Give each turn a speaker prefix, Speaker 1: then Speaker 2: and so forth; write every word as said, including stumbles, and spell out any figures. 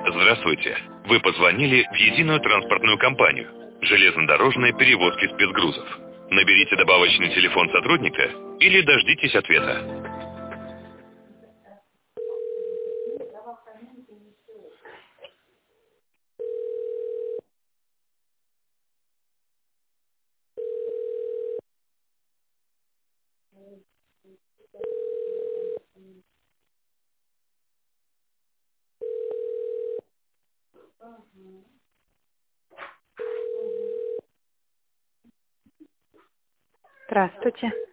Speaker 1: Здравствуйте. Вы позвонили в единую транспортную компанию «Железнодорожные перевозки спецгрузов». Наберите добавочный телефон сотрудника или дождитесь ответа.
Speaker 2: Здравствуйте.